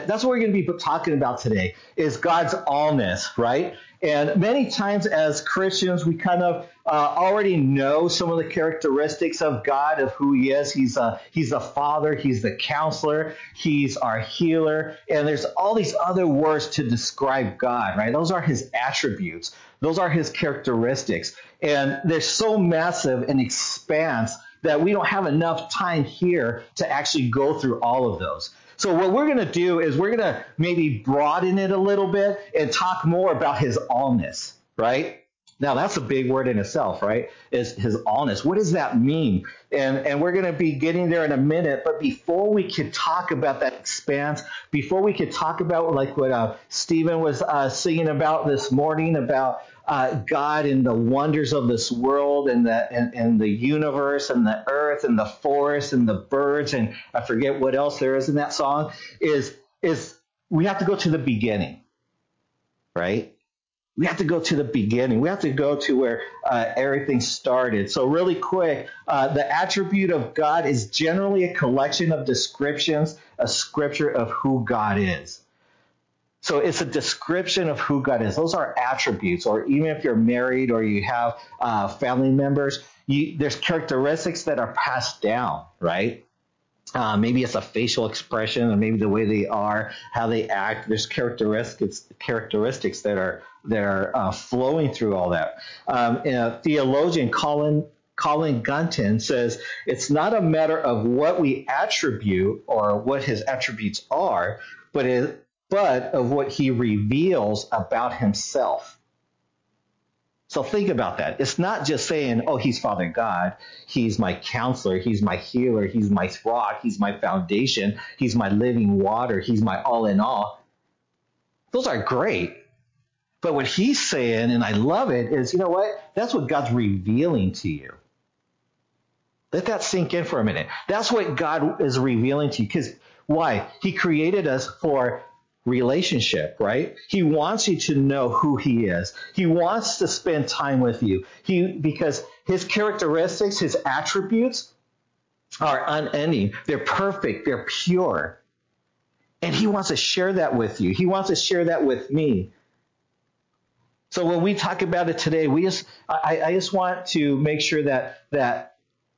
That's what we're going to be talking about today is God's allness, right? And many times as Christians, we kind of already know some of the characteristics of God, of who he is. He's the Father. He's the Counselor. He's our healer. And there's all these other words to describe God, right? Those are his attributes. Those are his characteristics. And they're so massive and expanse that we don't have enough time here to actually go through all of those. So what we're going to do is we're going to maybe broaden it a little bit and talk more about his allness, right? Now that's a big word in itself, right? Is his allness. What does that mean? And we're going to be getting there in a minute. But before we could talk about that expanse, before we could talk about like what Stephen was singing about this morning about God and the wonders of this world and the universe and the earth and the forest and the birds and I forget what else there is in that song is we have to go to the beginning, right? We have to go to the beginning. We have to go to where everything started. So really quick, the attribute of God is generally a collection of descriptions, a scripture of who God is. So it's a description of who God is. Those are attributes, or even if you're married or you have family members, there's characteristics that are passed down, right? Maybe it's a facial expression, or maybe the way they are, how they act. There's characteristics that are flowing through all that. Theologian Colin Gunton says it's not a matter of what we attribute or what his attributes are, but of what he reveals about himself. So think about that. It's not just saying, oh, he's Father God. He's my counselor. He's my healer. He's my rock. He's my foundation. He's my living water. He's my all in all. Those are great. But what he's saying, and I love it, is, you know what? That's what God's revealing to you. Let that sink in for a minute. That's what God is revealing to you. Because why? He created us for relationship, right? He wants you to know who he is. He wants to spend time with you. Because his characteristics, his attributes are unending. They're perfect. They're pure. And he wants to share that with you. He wants to share that with me. So when we talk about it today, I just want to make sure that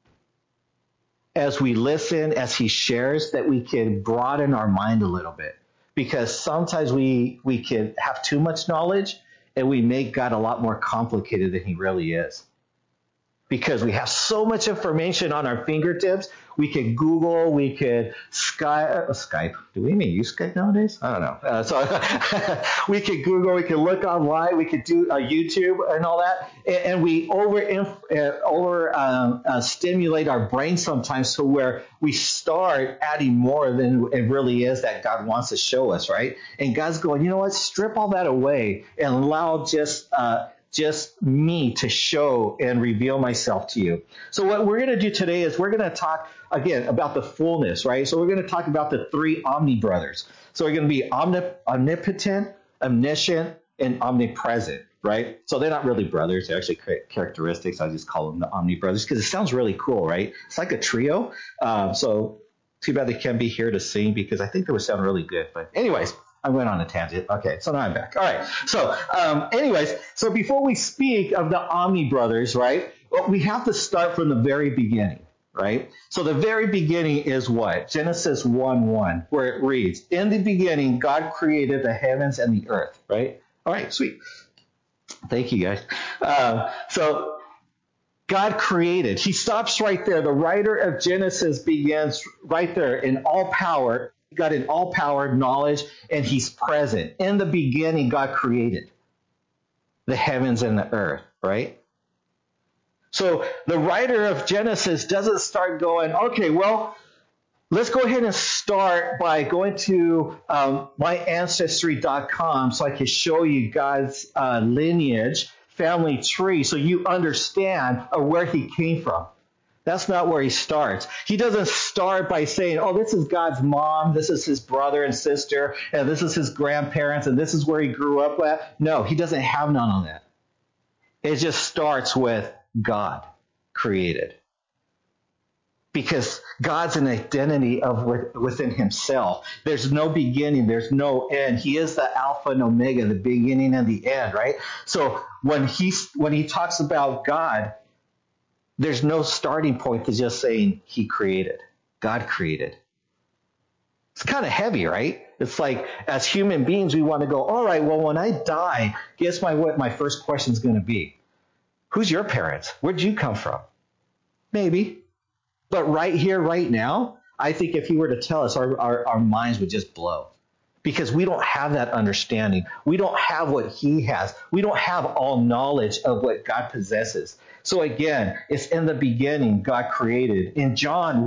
as we listen, as he shares, that we can broaden our mind a little bit. Because sometimes we can have too much knowledge and we make God a lot more complicated than he really is. Because we have so much information on our fingertips. We could Google, we could Skype. Do we even use Skype nowadays? I don't know. So we could Google, we could look online, we could do YouTube and all that. And we stimulate our brain sometimes to where we start adding more than it really is that God wants to show us, right? And God's going, you know what? Strip all that away and allow just me to show and reveal myself to you. So what we're going to do today is we're going to talk, again, about the fullness, right? So we're going to talk about the three Omni brothers. So we're going to be omnipotent, omniscient, and omnipresent, right? So they're not really brothers. They're actually characteristics. I just call them the Omni brothers because it sounds really cool, right? It's like a trio. So too bad they can't be here to sing because I think they would sound really good. But anyways, I went on a tangent. Okay, so now I'm back. All right. So so before we speak of the Omni brothers, right, well, we have to start from the very beginning, right? So the very beginning is what? Genesis 1:1, where it reads, in the beginning, God created the heavens and the earth, right? All right, sweet. Thank you, guys. So God created. He stops right there. The writer of Genesis begins right there in all power. God in all power, knowledge, and he's present. In the beginning, God created the heavens and the earth, right? So the writer of Genesis doesn't start going, okay, well, let's go ahead and start by going to myancestry.com so I can show you God's lineage, family tree, so you understand where he came from. That's not where he starts. He doesn't start by saying, oh, this is God's mom, this is his brother and sister, and this is his grandparents, and this is where he grew up at. No, he doesn't have none of that. It just starts with God created. because God's an identity of within himself. There's no beginning, there's no end. He is the Alpha and Omega, the beginning and the end, right? So when he talks about God, there's no starting point to just saying he created. God created. It's kind of heavy, right? It's like, as human beings, we want to go, all right, well, when I die, guess what my first question is going to be? Who's your parents? Where'd you come from? Maybe. But right here, right now, I think if he were to tell us, our minds would just blow. Because we don't have that understanding. We don't have what he has. We don't have all knowledge of what God possesses. So again, it's in the beginning God created. In John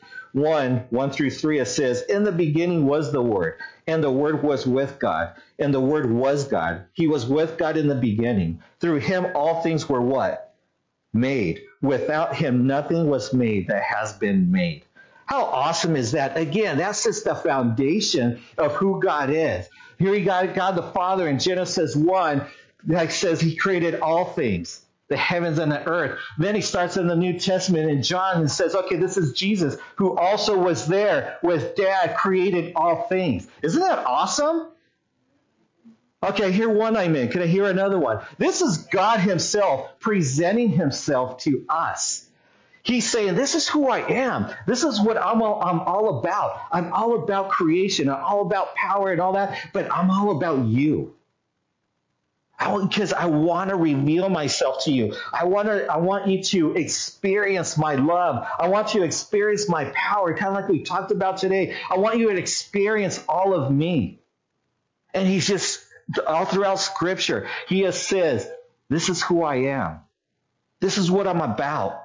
1 through 3, it says, in the beginning was the Word, and the Word was with God, and the Word was God. He was with God in the beginning. Through him all things were what? Made. Without him nothing was made that has been made. How awesome is that? Again, that's just the foundation of who God is. Here we got God the Father in Genesis 1 that says he created all things, the heavens and the earth. Then he starts in the New Testament in John and says, okay, this is Jesus who also was there with Dad, created all things. Isn't that awesome? Okay, I hear one amen. Can I hear another one? This is God himself presenting himself to us. He's saying, this is who I am. This is what I'm all about. I'm all about creation. I'm all about power and all that, but I'm all about you. Because I want to reveal myself to you. I want you to experience my love. I want you to experience my power, kind of like we talked about today. I want you to experience all of me. And he's just, all throughout Scripture, he just says, this is who I am. This is what I'm about.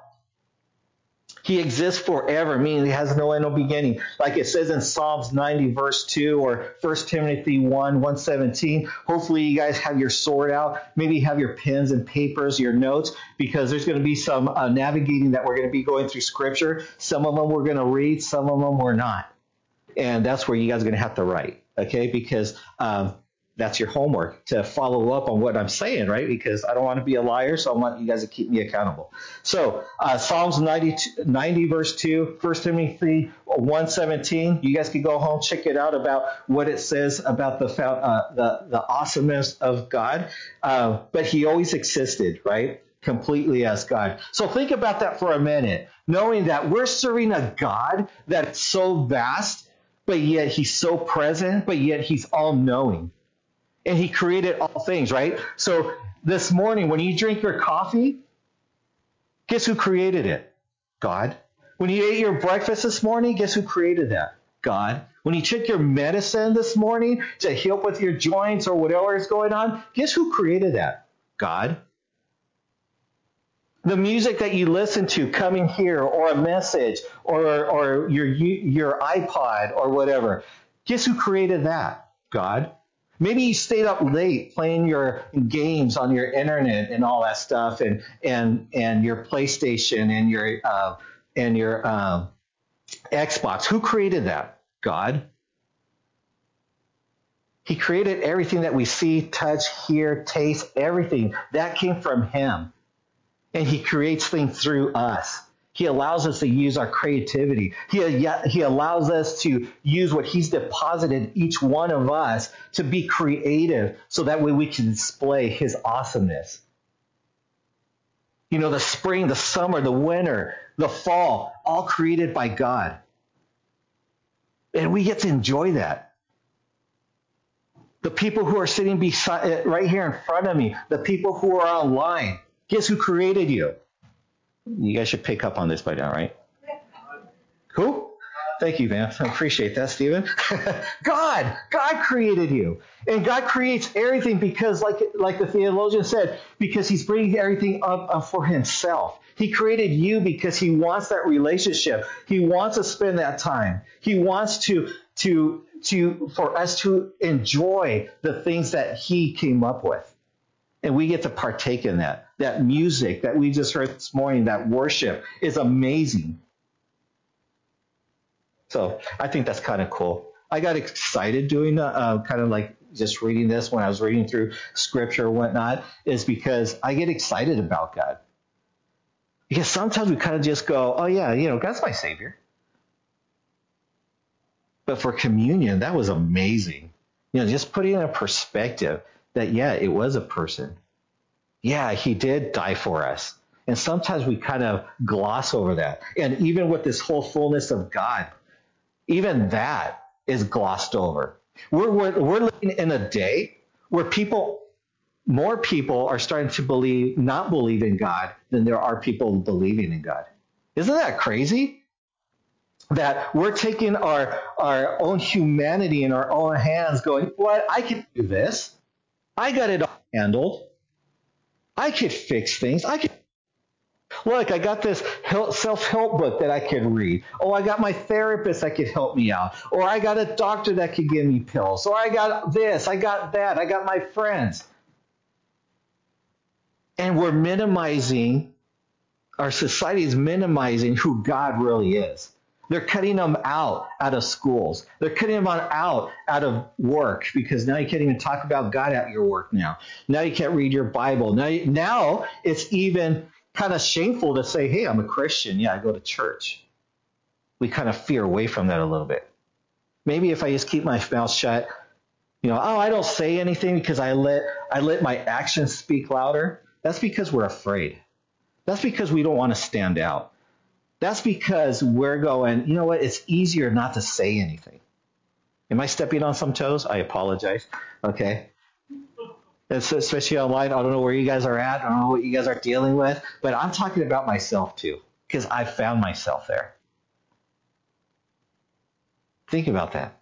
He exists forever, meaning he has no end, no beginning. Like it says in Psalms 90, verse 2, or 1 Timothy 1:17. Hopefully you guys have your sword out. Maybe you have your pens and papers, your notes, because there's going to be some navigating that we're going to be going through Scripture. Some of them we're going to read, some of them we're not. And that's where you guys are going to have to write, okay? Because that's your homework, to follow up on what I'm saying, right? Because I don't want to be a liar, so I want you guys to keep me accountable. So Psalms 90 verse 2, 1 Timothy 1:17. You guys can go home, check it out about what it says about the awesomeness of God. But he always existed, right? Completely as God. So think about that for a minute, knowing that we're serving a God that's so vast, but yet he's so present, but yet he's all-knowing. And he created all things, right? So this morning, when you drink your coffee, guess who created it? God. When you ate your breakfast this morning, guess who created that? God. When you took your medicine this morning to help with your joints or whatever is going on, guess who created that? God. The music that you listen to coming here, or a message, or your iPod or whatever, guess who created that? God. Maybe you stayed up late playing your games on your internet and all that stuff, and your PlayStation and your Xbox. Who created that? God. He created everything that we see, touch, hear, taste, everything. That came from him. And he creates things through us. He allows us to use our creativity. He allows us to use what he's deposited each one of us to be creative, so that way we can display his awesomeness. You know, the spring, the summer, the winter, the fall, all created by God. And we get to enjoy that. The people who are sitting right here in front of me, the people who are online, guess who created you? You guys should pick up on this by now, right? Who? Thank you, man. I appreciate that, Stephen. God created you. And God creates everything because, like the theologian said, because he's bringing everything up for himself. He created you because he wants that relationship. He wants to spend that time. He wants for us to enjoy the things that he came up with. And we get to partake in that. That music that we just heard this morning, that worship, is amazing. So I think that's kind of cool. I got excited doing kind of like just reading this when I was reading through Scripture and whatnot, is because I get excited about God. Because sometimes we kind of just go, oh yeah, God's my Savior. But for communion, that was amazing. Just putting in a perspective that, yeah, it was a person. Yeah, he did die for us. And sometimes we kind of gloss over that. And even with this whole fullness of God, even that is glossed over. We're living in a day where more people are starting to not believe in God than there are people believing in God. Isn't that crazy? That we're taking our own humanity in our own hands going, what? I can do this. I got it all handled. I could fix things. Look, I got this self-help book that I could read. Oh, I got my therapist that could help me out. Or I got a doctor that could give me pills. Or I got this, I got that, I got my friends. And our society is minimizing who God really is. They're cutting them out of schools. They're cutting them out of work because now you can't even talk about God at your work now. Now you can't read your Bible. Now it's even kind of shameful to say, hey, I'm a Christian. Yeah, I go to church. We kind of veer away from that a little bit. Maybe if I just keep my mouth shut, I don't say anything because I let my actions speak louder. That's because we're afraid. That's because we don't want to stand out. That's because we're going, you know what? It's easier not to say anything. Am I stepping on some toes? I apologize. Okay. And so, especially online, I don't know where you guys are at. I don't know what you guys are dealing with, but I'm talking about myself too, because I found myself there. Think about that.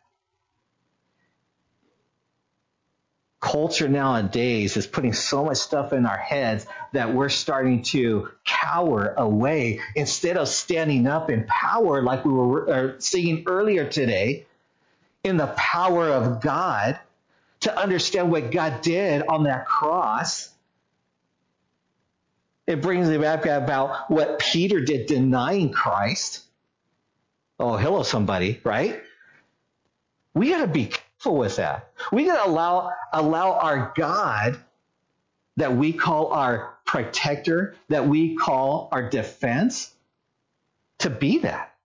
Culture nowadays is putting so much stuff in our heads that we're starting to cower away instead of standing up in power like we were singing earlier today, in the power of God, to understand what God did on that cross. It brings me back about what Peter did denying Christ. Oh, hello, somebody, right? We got to be careful with that. We got to allow our God that we call our protector, that we call our defense, to be that.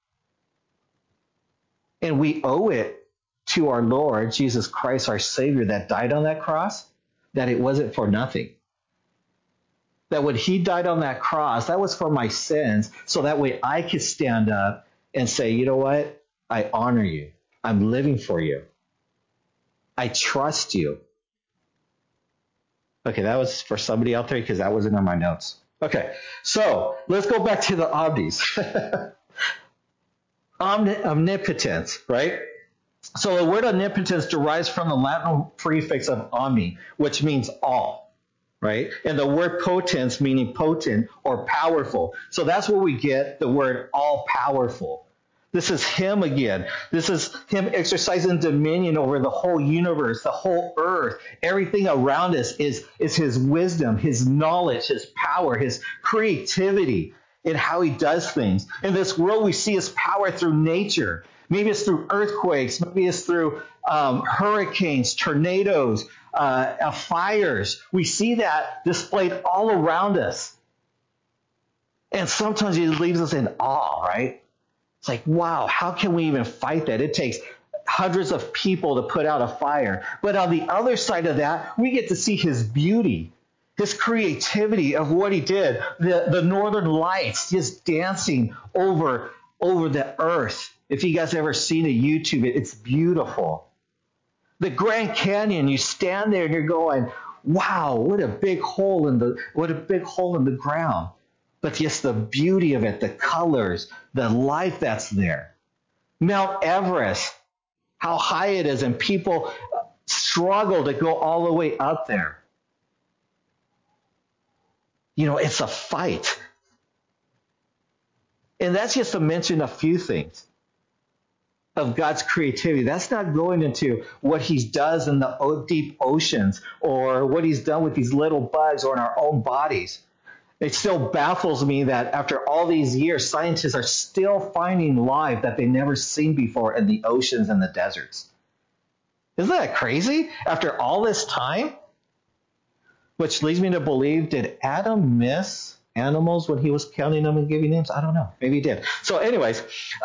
And we owe it to our Lord, Jesus Christ, our Savior, that died on that cross, that it wasn't for nothing. That when he died on that cross, that was for my sins, so that way I could stand up and say, you know what? I honor you. I'm living for you. I trust you. Okay, that was for somebody out there because that wasn't on my notes. Okay, so let's go back to the omnis. Omnipotence, right? So the word omnipotence derives from the Latin prefix of omni, which means all, right? And the word potens meaning potent or powerful. So that's where we get the word all powerful. This is him again. This is him exercising dominion over the whole universe, the whole earth. Everything around us is his wisdom, his knowledge, his power, his creativity in how he does things. In this world, we see his power through nature. Maybe it's through earthquakes. Maybe it's through hurricanes, tornadoes, fires. We see that displayed all around us. And sometimes it leaves us in awe, right? It's like, wow, how can we even fight that? It takes hundreds of people to put out a fire. But on the other side of that, we get to see his beauty, his creativity of what he did. The northern lights just dancing over the earth. If you guys ever seen a YouTube, it's beautiful. The Grand Canyon, you stand there and you're going, wow, what a big hole in the ground. But just the beauty of it, the colors, the light that's there. Mount Everest, how high it is, and people struggle to go all the way up there. It's a fight. And that's just to mention a few things of God's creativity. That's not going into what he does in the deep oceans or what he's done with these little bugs or in our own bodies. It still baffles me that after all these years, scientists are still finding life that they've never seen before in the oceans and the deserts. Isn't that crazy? After all this time? Which leads me to believe, did Adam miss animals when he was counting them and giving names? I don't know. Maybe he did. So anyways,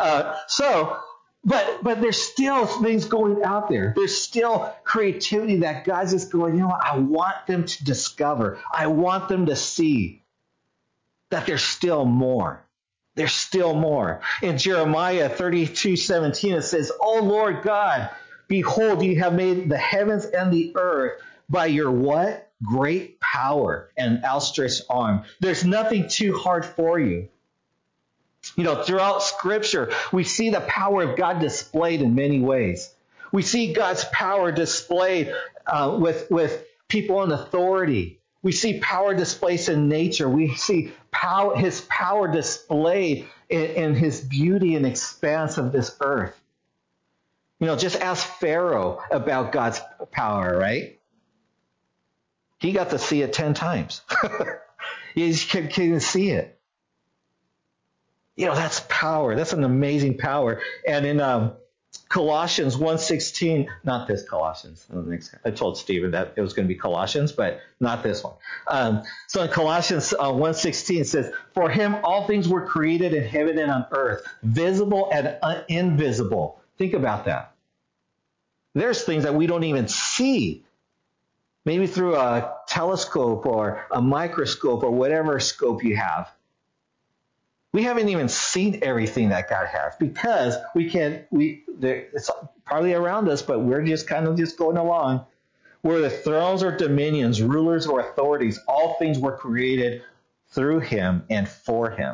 but there's still things going out there. There's still creativity that God's just going, you know what? I want them to discover. I want them to see that there's still more. There's still more. In Jeremiah 32:17, it says, "O Lord God, behold, you have made the heavens and the earth by your" what? "Great power and outstretched arm. There's nothing too hard for you." You know, throughout Scripture, we see the power of God displayed in many ways. We see God's power displayed with people in authority. We see power displayed in nature. We see His power displayed in His beauty and expanse of this earth. You know, just ask Pharaoh about God's power, right? He got to see it 10 times. He couldn't see it. You know, that's power. That's an amazing power. And in Colossians 1:16, not this Colossians. I told Stephen that it was going to be Colossians, but not this one. So in Colossians 1:16 it says, "For him all things were created in heaven and on earth, visible and invisible." Think about that. There's things that we don't even see. Maybe through a telescope or a microscope or whatever scope you have. We haven't even seen everything that God has because it's probably around us, but we're just kind of just going along. Where the thrones or dominions, rulers or authorities, all things were created through him and for him.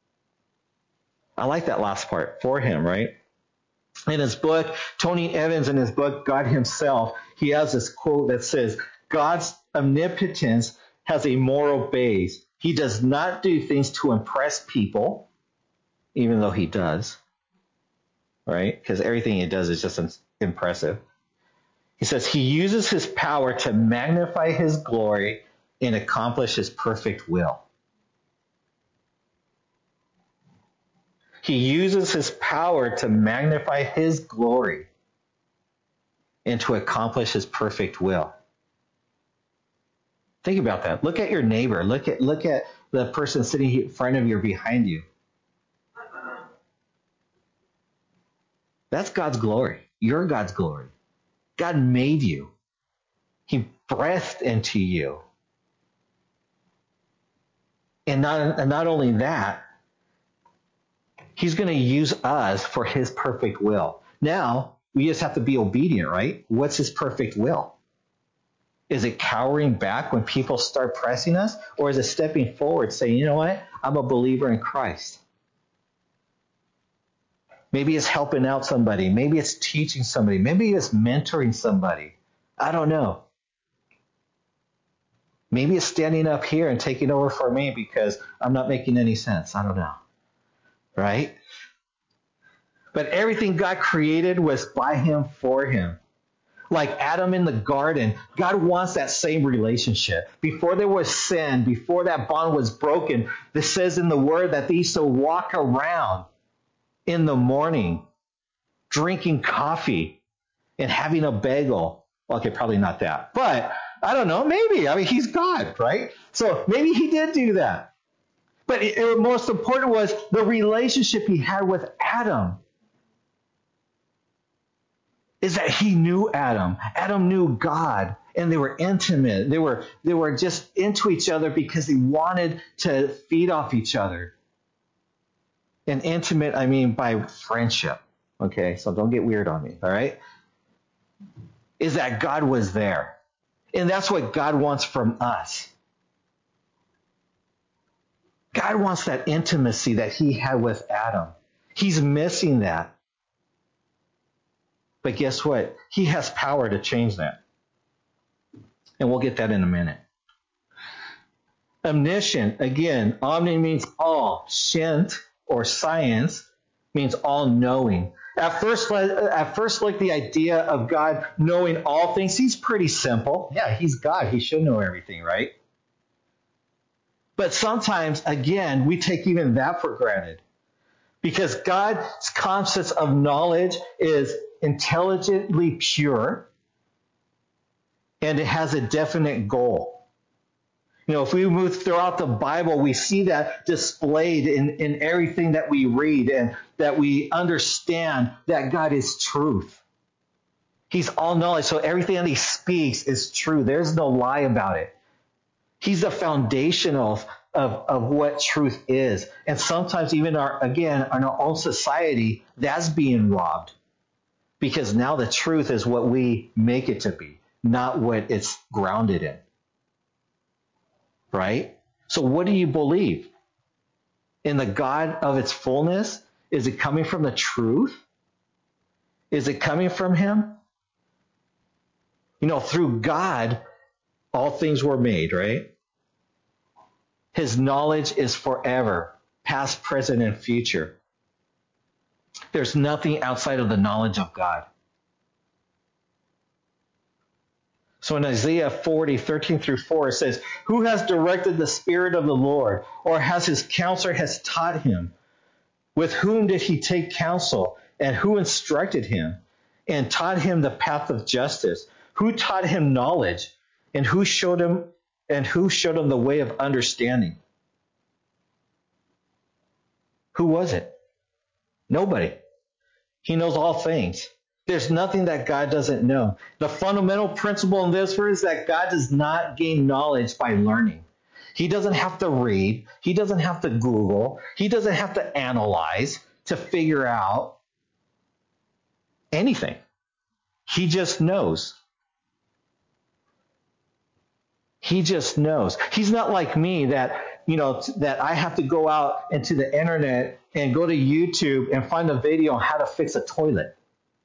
I like that last part, for him, right? In his book, Tony Evans, in his book, God Himself, he has this quote that says, "God's omnipotence has a moral base. He does not do things to impress people," even though he does, right? Because everything he does is just impressive. He says he uses his power to magnify his glory and accomplish his perfect will. He uses his power to magnify his glory and to accomplish his perfect will. Think about that. Look at your neighbor. Look at the person sitting in front of you or behind you. That's God's glory. You're God's glory. God made you. He breathed into you. And not only that, He's going to use us for His perfect will. Now, we just have to be obedient, right? What's His perfect will? Is it cowering back when people start pressing us? Or is it stepping forward saying, you know what? I'm a believer in Christ. Maybe it's helping out somebody. Maybe it's teaching somebody. Maybe it's mentoring somebody. I don't know. Maybe it's standing up here and taking over for me because I'm not making any sense. I don't know. Right? But everything God created was by Him, for Him. Like Adam in the garden, God wants that same relationship. Before there was sin, before that bond was broken, this says in the Word that they used to walk around in the morning, drinking coffee and having a bagel. Okay, probably not that. But I don't know, maybe. I mean, He's God, right? So maybe He did do that. But most important was the relationship He had with Adam. Is that He knew Adam. Adam knew God, and they were intimate. They were just into each other because they wanted to feed off each other. And intimate, I mean by friendship. Okay, so don't get weird on me, all right? Is that God was there. And that's what God wants from us. God wants that intimacy that He had with Adam. He's missing that. But guess what? He has power to change that. And we'll get that in a minute. Omniscient, again, omni means all. Scient, or science, means all-knowing. At first, like the idea of God knowing all things, He's pretty simple. Yeah, He's God. He should know everything, right? But sometimes, again, we take even that for granted. Because God's concept of knowledge is intelligently pure, and it has a definite goal. If we move throughout the Bible, we see that displayed in everything that we read, and that we understand that God is truth. He's all knowledge, so everything that he speaks is true. There's no lie about it. He's the foundation of what truth is. And sometimes even in our own society, that's being robbed. Because now the truth is what we make it to be, not what it's grounded in. Right? So what do you believe? In the God of its fullness? Is it coming from the truth? Is it coming from him? Through God, all things were made, right? His knowledge is forever, past, present, and future. There's nothing outside of the knowledge of God. So in Isaiah 40:13-4, it says, "Who has directed the Spirit of the Lord, or has his counselor has taught him? With whom did he take counsel, and who instructed him, and taught him the path of justice? Who taught him knowledge, and who showed him the way of understanding?" Who was it? Nobody. He knows all things. There's nothing that God doesn't know. The fundamental principle in this verse is that God does not gain knowledge by learning. He doesn't have to read. He doesn't have to Google. He doesn't have to analyze to figure out anything. He just knows. He just knows. He's not like me that I have to go out into the internet and go to YouTube and find a video on how to fix a toilet.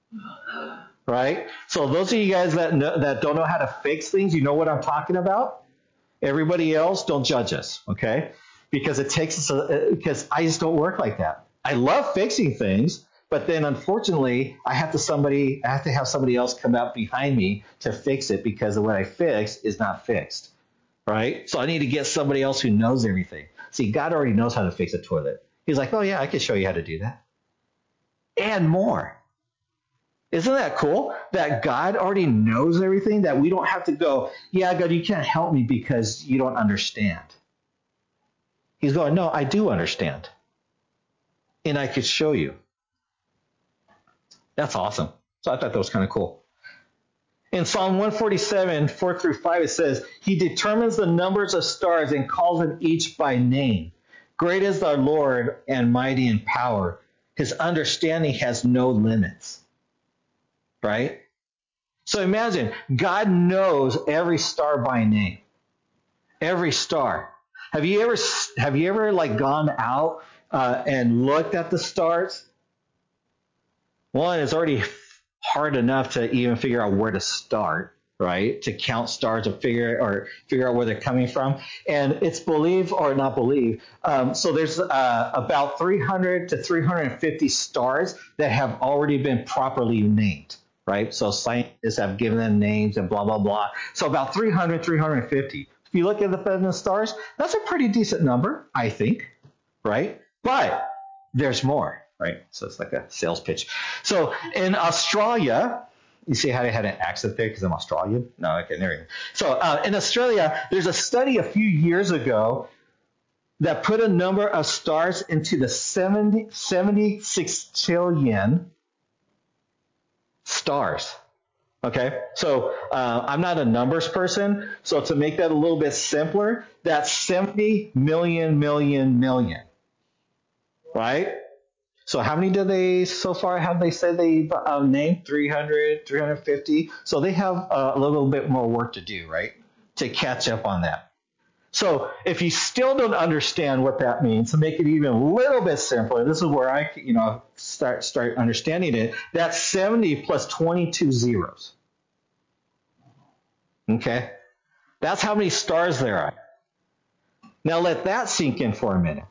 Right? So those of you guys that don't know how to fix things, you know what I'm talking about? Everybody else, don't judge us, okay? Because because I just don't work like that. I love fixing things, but then unfortunately, I have to have somebody else come out behind me to fix it, because what I fix is not fixed. Right? So I need to get somebody else who knows everything. See, God already knows how to fix a toilet. He's like, "Oh yeah, I can show you how to do that." And more. Isn't that cool? That God already knows everything, that we don't have to go, "Yeah, God, you can't help me because you don't understand." He's going, "No, I do understand. And I could show you." That's awesome. So I thought that was kind of cool. In Psalm 147, 4-5, it says, "He determines the numbers of stars and calls them each by name. Great is our Lord and mighty in power. His understanding has no limits." Right? So imagine, God knows every star by name. Every star. Have you ever gone out and looked at the stars? One, it's already hard enough to even figure out where to start, right? To count stars and figure out where they're coming from. And it's believed or not believed. So there's about 300 to 350 stars that have already been properly named, right? So scientists have given them names and blah, blah, blah. So about 300, 350. If you look at the stars, that's a pretty decent number, I think, right? But there's more, right? So it's like a sales pitch. So in Australia, you see how I had an accent there because I'm Australian? No, okay, there you go. So in Australia, there's a study a few years ago that put a number of stars into the 76 trillion stars. Okay, so I'm not a numbers person, so to make that a little bit simpler, that's 70 million, right? So how many do they so far have they said they've named? 300, 350. So they have a little bit more work to do, right, to catch up on that. So if you still don't understand what that means, to make it even a little bit simpler, this is where I start understanding it. That's 70 plus 22 zeros. Okay? That's how many stars there are. Now let that sink in for a minute.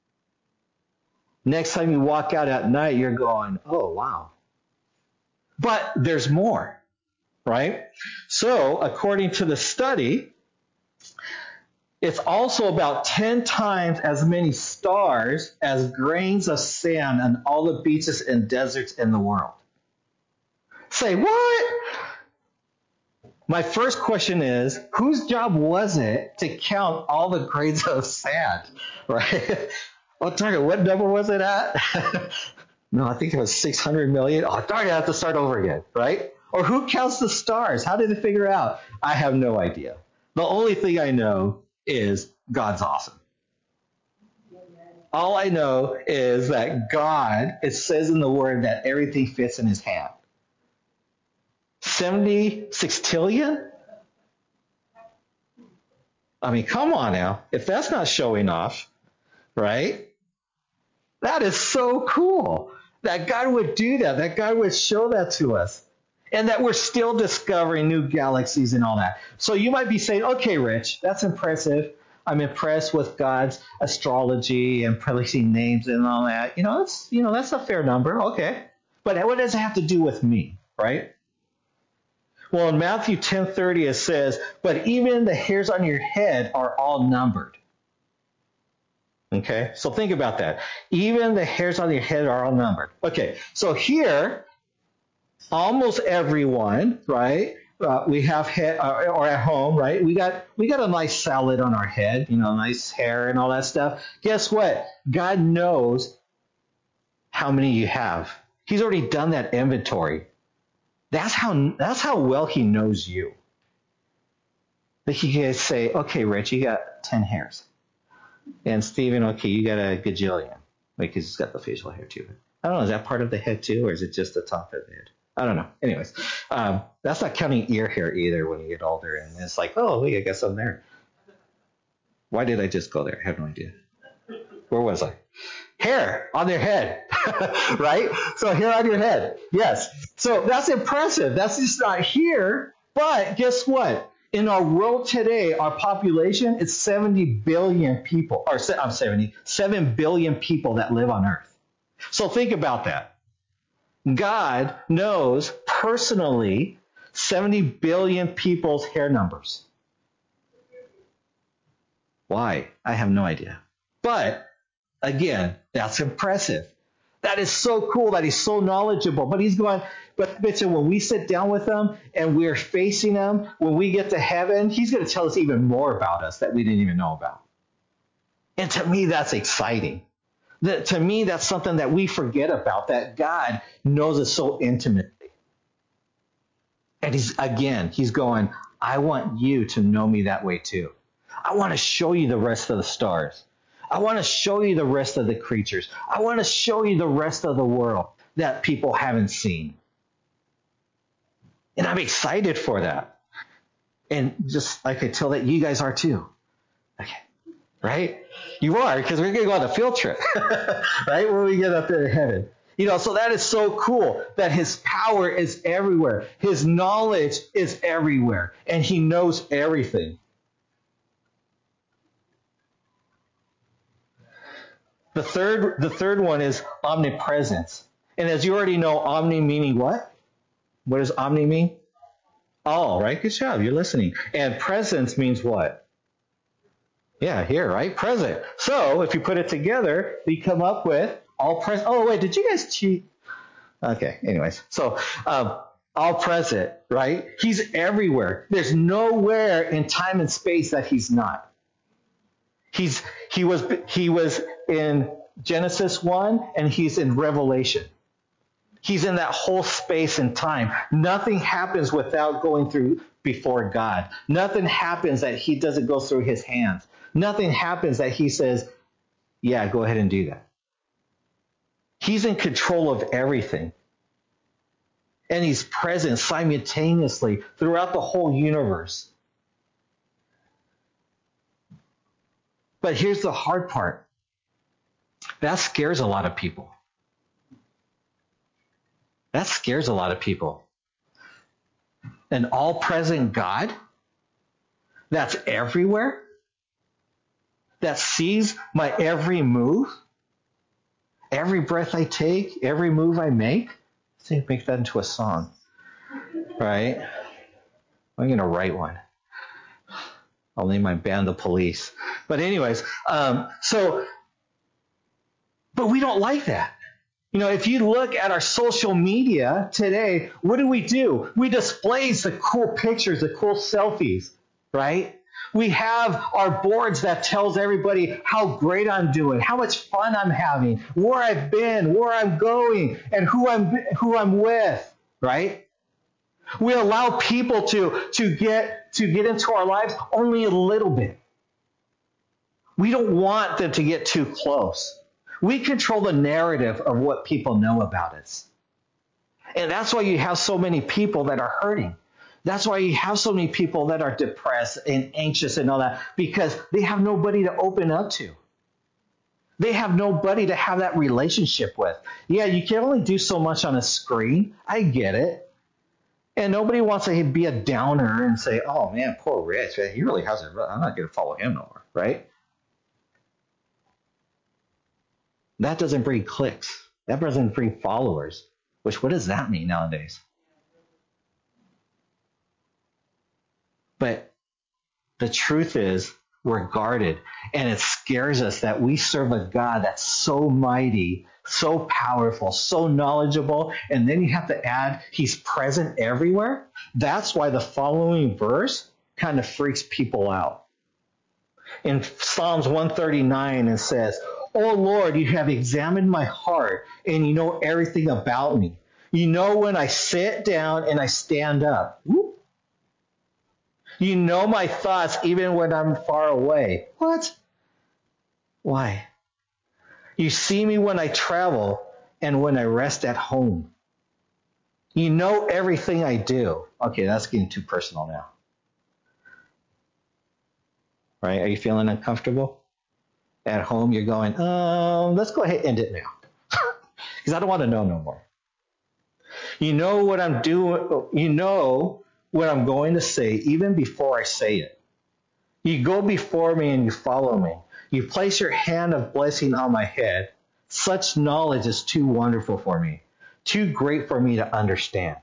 Next time you walk out at night, you're going, "Oh, wow." But there's more, right? So according to the study, it's also about 10 times as many stars as grains of sand on all the beaches and deserts in the world. Say, what? My first question is, whose job was it to count all the grains of sand, right? Oh, darn it, what number was it at? No, I think it was 600 million. Oh, darn it, I have to start over again, right? Or who counts the stars? How did they figure it out? I have no idea. The only thing I know is God's awesome. All I know is that God, it says in the word that everything fits in his hand. 70 sextillion? I mean, come on now. If that's not showing off, right? That is so cool that God would do that, that God would show that to us, and that we're still discovering new galaxies and all that. So you might be saying, okay, Rich, that's impressive. I'm impressed with God's astrology and placing names and all that. That's a fair number. Okay. But what does it have to do with me, right? Well, in Matthew 10:30, it says, but even the hairs on your head are all numbered. Okay, so think about that. Even the hairs on your head are all numbered. Okay, so here, almost everyone, right? We have head, or at home, right? We got a nice salad on our head, nice hair and all that stuff. Guess what? God knows how many you have. He's already done that inventory. That's how well he knows you. That he can say, okay, Rich, you got 10 hairs. And Stephen, okay, you got a gajillion. Because he's got the facial hair too. I don't know, is that part of the head too, or is it just the top of the head? I don't know. Anyways, that's not counting ear hair either when you get older. And it's like, oh, wait, I guess I'm there. Why did I just go there? I have no idea. Where was I? Hair on their head, right? So hair on your head. Yes. So that's impressive. That's just not here. But guess what? In our world today, our population is 70 billion people, or I'm 7 billion people that live on Earth. So think about that. God knows personally 70 billion people's hair numbers. Why? I have no idea. But again, that's impressive. That is so cool that he's so knowledgeable. But he's going, but Mitchell, when we sit down with him and we're facing him, when we get to heaven, he's going to tell us even more about us that we didn't even know about. And to me, that's exciting. To me, that's something that we forget about, that God knows us so intimately. And he's going, I want you to know me that way too. I want to show you the rest of the stars. I want to show you the rest of the creatures. I want to show you the rest of the world that people haven't seen. And I'm excited for that. And just I could tell that you guys are too. Okay. Right? You are, because we're going to go on a field trip. Right? When we get up there to heaven. So that is so cool that his power is everywhere. His knowledge is everywhere. And he knows everything. The third one is omnipresence. And as you already know, omni meaning what? What does omni mean? All, right? Good job. You're listening. And presence means what? Yeah, here, right? Present. So if you put it together, we come up with all present. Oh, wait, did you guys cheat? Okay, anyways. So all present, right? He's everywhere. There's nowhere in time and space that he's not. He was in Genesis 1 and he's in Revelation. He's in that whole space and time. Nothing happens without going through before God. Nothing happens that he doesn't go through his hands. Nothing happens that he says, yeah, go ahead and do that. He's in control of everything. And he's present simultaneously throughout the whole universe. But here's the hard part. That scares a lot of people. That scares a lot of people. An all-present God that's everywhere, that sees my every move, every breath I take, every move I make. Let's see, make that into a song, right? I'm going to write one. I'll name my band The Police. But anyways, but we don't like that. If you look at our social media today, what do? We display the cool pictures, the cool selfies, right? We have our boards that tells everybody how great I'm doing, how much fun I'm having, where I've been, where I'm going, and who I'm with, right? We allow people to get into our lives only a little bit. We don't want them to get too close. We control the narrative of what people know about us. And that's why you have so many people that are hurting. That's why you have so many people that are depressed and anxious and all that, because they have nobody to open up to. They have nobody to have that relationship with. Yeah, you can only do so much on a screen. I get it. And nobody wants to be a downer and say, oh man, poor Rich. He really has it. I'm not going to follow him no more, right? That doesn't breed clicks. That doesn't breed followers. What does that mean nowadays? But the truth is, we're guarded. And it scares us that we serve a God that's so mighty, so powerful, so knowledgeable. And then you have to add, he's present everywhere. That's why the following verse kind of freaks people out. In Psalms 139, it says, "Oh Lord, you have examined my heart, and you know everything about me. You know when I sit down and I stand up. Whoop. You know my thoughts even when I'm far away." What? Why? "You see me when I travel and when I rest at home. You know everything I do." Okay, that's getting too personal now. Right? Are you feeling uncomfortable? At home, you're going, let's go ahead and end it now. Because I don't want to know no more. You know what I'm doing. You know what I'm going to say even before I say it. You go before me and you follow me. You place your hand of blessing on my head. Such knowledge is too wonderful for me, too great for me to understand.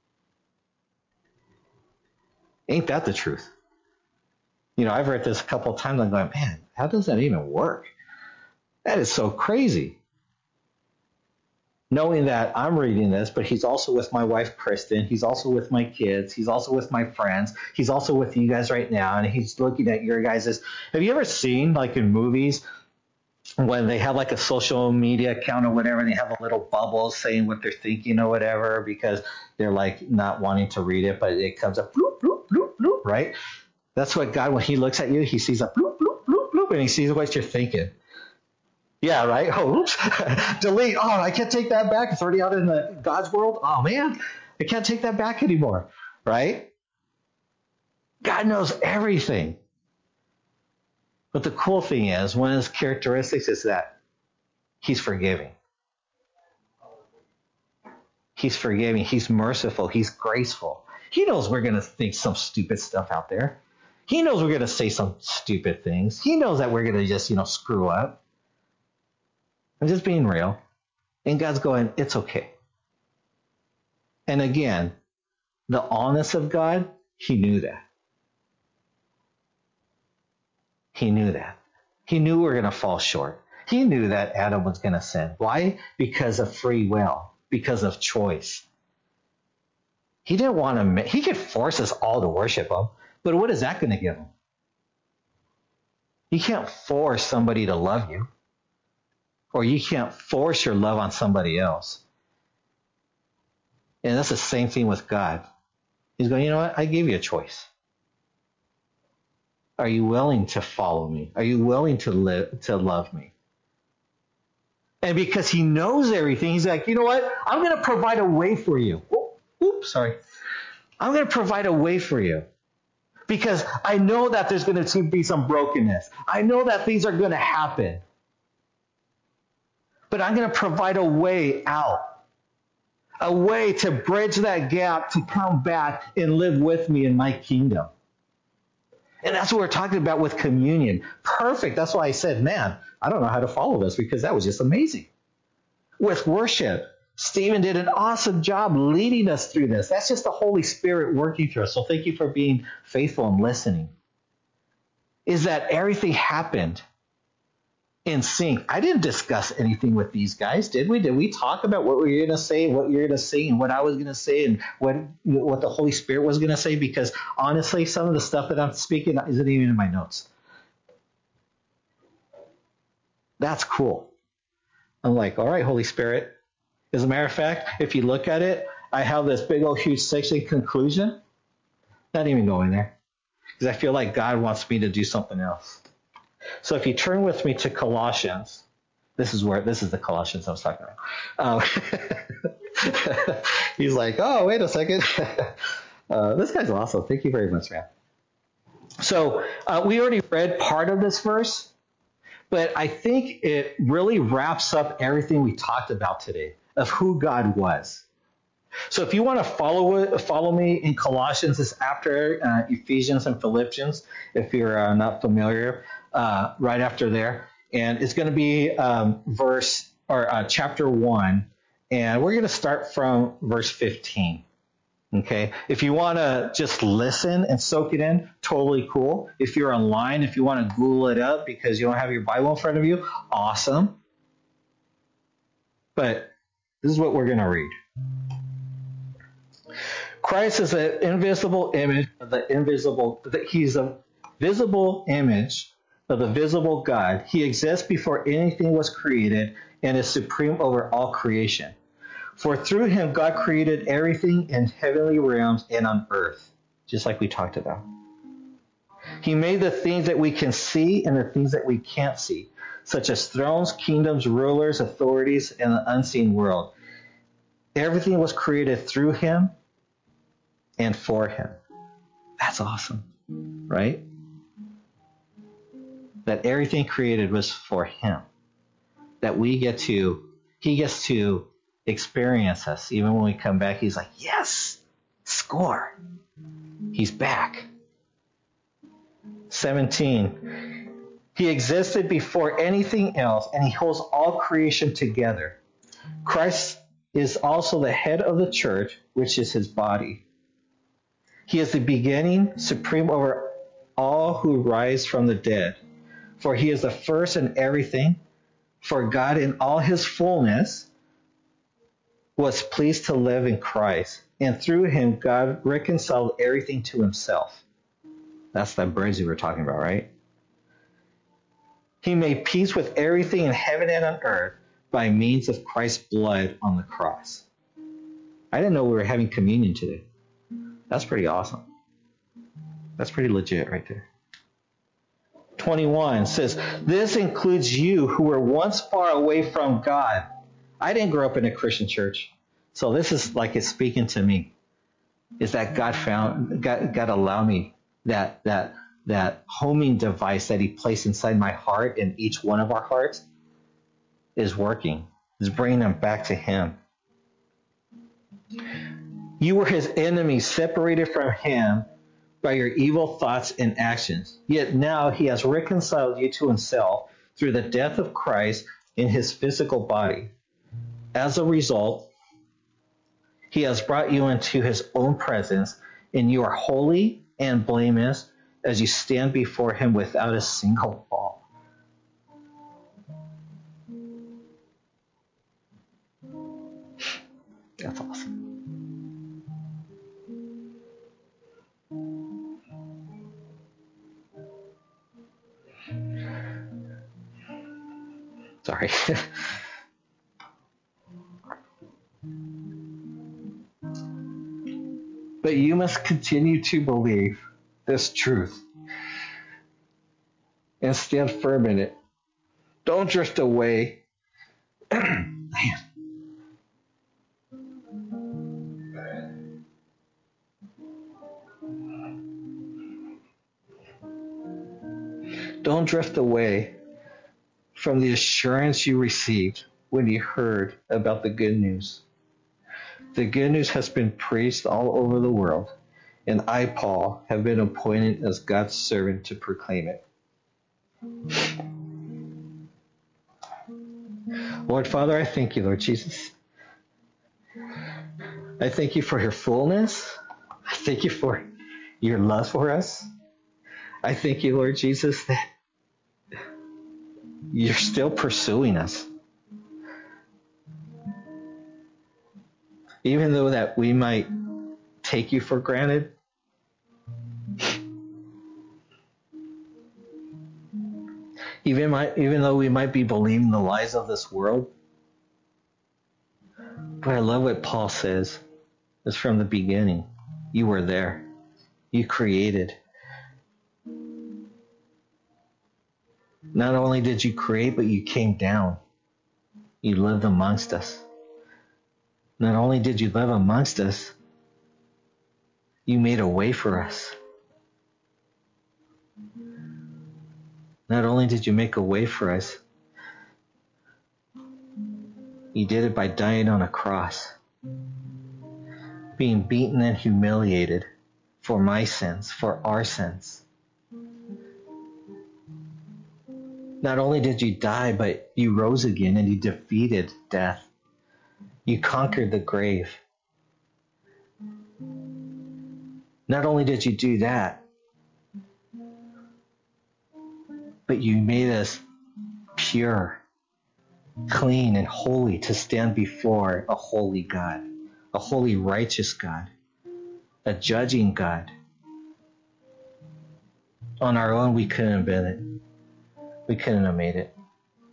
Ain't that the truth? I've read this a couple of times. I'm going, man, how does that even work? That is so crazy. Knowing that I'm reading this, but he's also with my wife, Kristen. He's also with my kids. He's also with my friends. He's also with you guys right now. And he's looking at your guys'. Have you ever seen, like in movies, when they have like a social media account or whatever, and they have a little bubble saying what they're thinking or whatever, because they're like not wanting to read it, but it comes up, bloop, bloop, bloop, bloop, right? That's what God, when he looks at you, he sees a bloop, bloop, bloop, bloop, and he sees what you're thinking. Yeah, right? Oh, oops. Delete. Oh, I can't take that back. It's already out in God's world. Oh, man. I can't take that back anymore. Right? God knows everything. But the cool thing is, one of his characteristics is that he's forgiving. He's forgiving. He's merciful. He's graceful. He knows we're going to think some stupid stuff out there. He knows we're going to say some stupid things. He knows that we're going to just, screw up. I'm just being real. And God's going, it's okay. And again, the honest of God, he knew that. He knew that. He knew we were going to fall short. He knew that Adam was going to sin. Why? Because of free will, because of choice. He didn't want to, he could force us all to worship him, but what is that going to give him? You can't force somebody to love you. Or you can't force your love on somebody else. And that's the same thing with God. He's going, you know what? I gave you a choice. Are you willing to follow me? Are you willing to love me? And because he knows everything, he's like, you know what? I'm going to provide a way for you. Sorry. I'm going to provide a way for you. Because I know that there's going to be some brokenness. I know that things are going to happen. But I'm going to provide a way out, a way to bridge that gap to come back and live with me in my kingdom. And that's what we're talking about with communion. Perfect. That's why I said, man, I don't know how to follow this, because that was just amazing. With worship, Stephen did an awesome job leading us through this. That's just the Holy Spirit working through us. So thank you for being faithful and listening. Is that everything happened in sync. I didn't discuss anything with these guys, did we? Did we talk about what we were going to say, what you're going to say, and what I was going to say, and what the Holy Spirit was going to say? Because honestly, some of the stuff that I'm speaking isn't even in my notes. That's cool. I'm like, all right, Holy Spirit. As a matter of fact, if you look at it, I have this big old huge section conclusion. Not even going there. Because I feel like God wants me to do something else. So if you turn with me to Colossians, this is the Colossians I was talking about. He's like, oh, wait a second. This guy's awesome. Thank you very much, man. So we already read part of this verse, but I think it really wraps up everything we talked about today of who God was. So if you want to follow me in Colossians, it's after Ephesians and Philippians, if you're not familiar, right after there. And it's going to be chapter 1, and we're going to start from verse 15. Okay, if you want to just listen and soak it in, totally cool. If you're online, if you want to Google it up because you don't have your Bible in front of you, awesome. But this is what we're going to read. Christ is an invisible image of the invisible. He's a visible image of the visible God. He exists before anything was created and is supreme over all creation. For through him, God created everything in heavenly realms and on earth, just like we talked about. He made the things that we can see and the things that we can't see, such as thrones, kingdoms, rulers, authorities, and the unseen world. Everything was created through him and for him. That's awesome, right? That everything created was for him. That he gets to experience us. Even when we come back, he's like, yes, score. He's back. 17. He existed before anything else, and he holds all creation together. Christ is also the head of the church, which is his body. He is the beginning, supreme over all who rise from the dead. For he is the first in everything. For God in all his fullness was pleased to live in Christ. And through him, God reconciled everything to himself. That's that bridge we were talking about, right? He made peace with everything in heaven and on earth by means of Christ's blood on the cross. I didn't know we were having communion today. That's pretty awesome. That's pretty legit right there. 21 says, this includes you who were once far away from God. I didn't grow up in a Christian church, so this is like it's speaking to me. Is that God allowed me that homing device that he placed inside my heart and each one of our hearts is working, is bringing them back to him. You were his enemies, separated from him by your evil thoughts and actions. Yet now he has reconciled you to himself through the death of Christ in his physical body. As a result, he has brought you into his own presence, and you are holy and blameless as you stand before him without a single fault. That's awesome. Sorry. But you must continue to believe this truth and stand firm in it. Don't drift away. Man. Don't drift away from the assurance you received when you heard about the good news. The good news has been preached all over the world, and I, Paul, have been appointed as God's servant to proclaim it. Lord Father, I thank you, Lord Jesus. I thank you for your fullness. I thank you for your love for us. I thank you, Lord Jesus, that You're still pursuing us. Even though that we might take you for granted, even though we might be believing the lies of this world. But I love what Paul says. It's from the beginning. You were there. You created. Not only did you create, but you came down. You lived amongst us. Not only did you live amongst us, you made a way for us. Not only did you make a way for us, you did it by dying on a cross, being beaten and humiliated for my sins, for our sins. Not only did you die, but you rose again and you defeated death. You conquered the grave. Not only did you do that, but you made us pure, clean, and holy to stand before a holy God, a holy, righteous God, a judging God. On our own, we couldn't have been it. We couldn't have made it.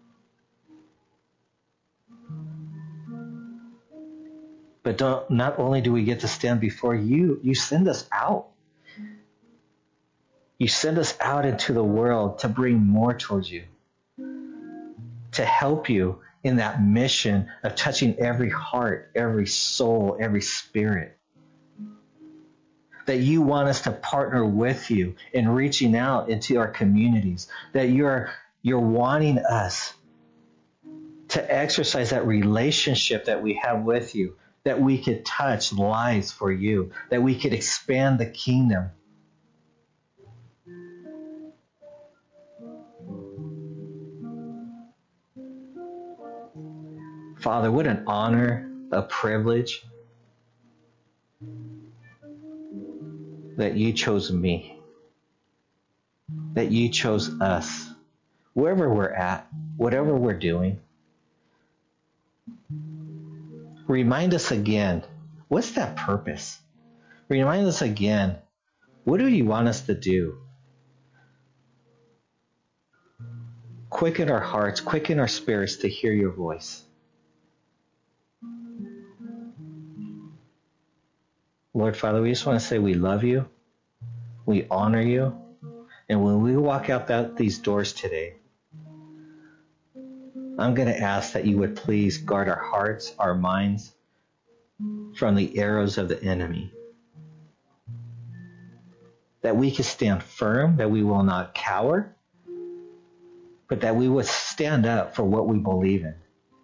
But not only do we get to stand before you, you send us out. You send us out into the world to bring more towards you, to help you in that mission of touching every heart, every soul, every spirit. That you want us to partner with you in reaching out into our communities, that you're wanting us to exercise that relationship that we have with you, that we could touch lives for you, that we could expand the kingdom. Father, what an honor, a privilege that you chose me, that you chose us, wherever we're at, whatever we're doing. Remind us again, what's that purpose? Remind us again, what do you want us to do? Quicken our hearts, quicken our spirits to hear your voice. Lord Father, we just want to say we love you, we honor you, and when we walk out these doors today, I'm going to ask that you would please guard our hearts, our minds from the arrows of the enemy. That we can stand firm, that we will not cower, but that we would stand up for what we believe in.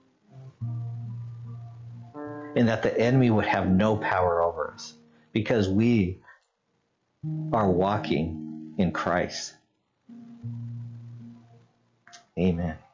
And that the enemy would have no power over us because we are walking in Christ. Amen.